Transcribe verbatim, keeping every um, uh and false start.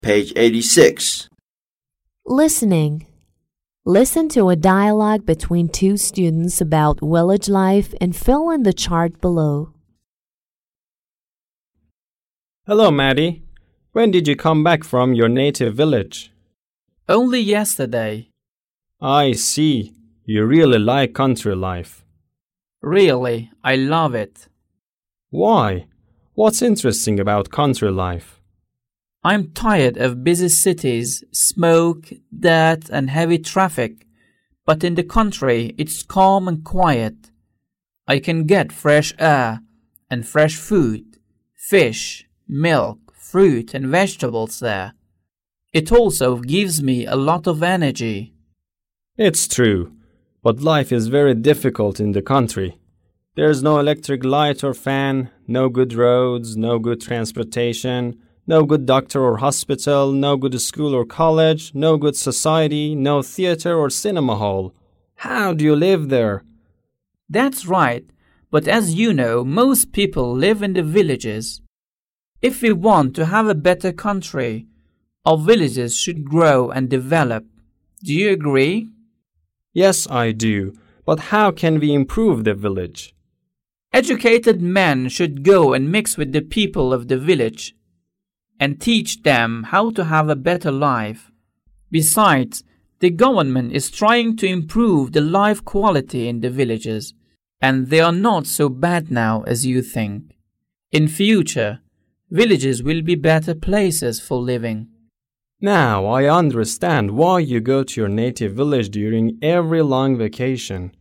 Page eighty-six. Listening. Listen to a dialogue between two students about village life and fill in the chart below. Hello, Maddie. When did you come back from your native village? Only yesterday. I see. You really like country life. Really, I love it. Why? What's interesting about country life? I'm tired of busy cities, smoke, dirt and heavy traffic, but in the country it's calm and quiet. I can get fresh air and fresh food, fish, milk, fruit and vegetables there. It also gives me a lot of energy. It's true, but life is very difficult in the country. There's no electric light or fan, no good roads, no good transportation, no good doctor or hospital, no good school or college, no good society, no theater or cinema hall. How do you live there? That's right, but as you know, most people live in the villages. If we want to have a better country, our villages should grow and develop. Do you agree? Yes, I do. But how can we improve the village? Educated men should go and mix with the people of the village and teach them how to have a better life. Besides, the government is trying to improve the life quality in the villages, and they are not so bad now as you think. In future, villages will be better places for living. Now I understand why you go to your native village during every long vacation.